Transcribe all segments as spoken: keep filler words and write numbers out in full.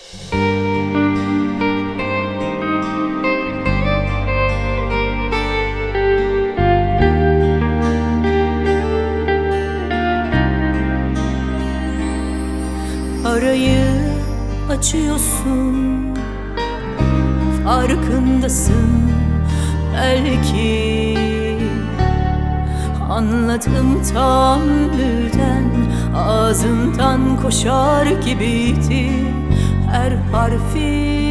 Arayı açıyorsun, farkındasın belki. Anladım tam birden, ağzından koşar gibiydi her harfi.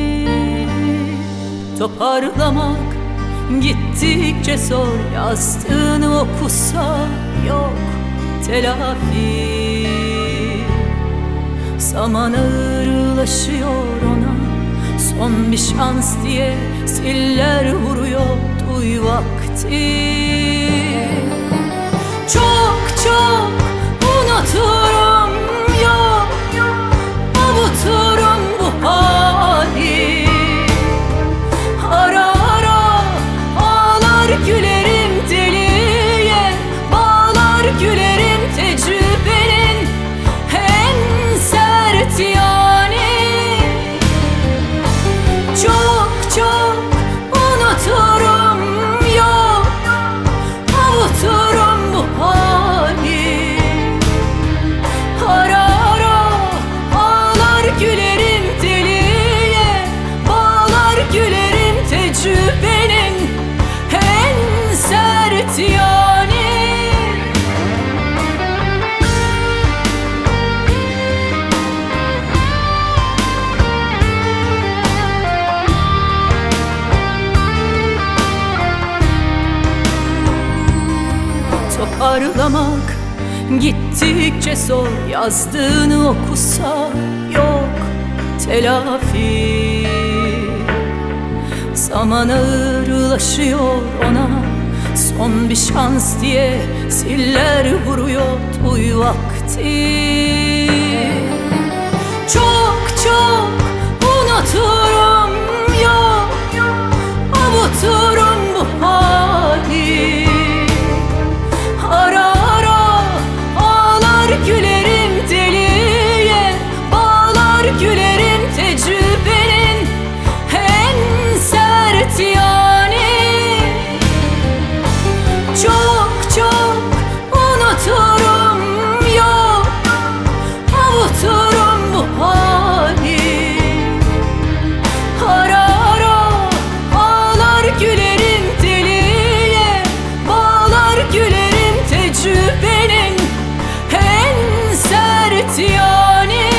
Toparlamak gittikçe zor, yazdığını okusa yok telafi. Zaman ağırlaşıyor ona, son bir şans diye siller vuruyor, duy vakti. Çok çok unuturum, yok avuturum bu hali. Ara ara ağlar gülerim, deliye bağlar gülerim, tecrübenin en sert yani. Çok çok unuturum, yok avuturum bu hali. Ara ara ağlar gülerim, deliye bağlar gülerim, tecrübenin en sert yani. Toparlamak gittikçe zor, yazdığını okusa yok telafi. Zaman ağırlaşıyor ona, son bir şans diye siller vuruyor, duy vakti. Çok çok unuturum, yok avuturum bu hali. Ara ara ağlar gülerim, deliye bağlar gülerim, tecrübenin en sert yani. Çok çok unuturum, yok avuturum bu hali. Ara ara ağlar gülerim, deliye bağlar gülerim, tecrübenin en sert yani.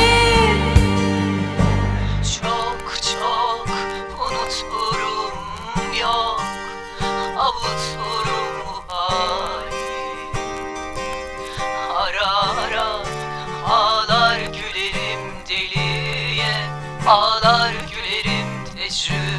Çok çok unuturum, yok avuturum bu hali. Ara ara ağlar gülerim, deliye ağlar gülerim, tecrübenin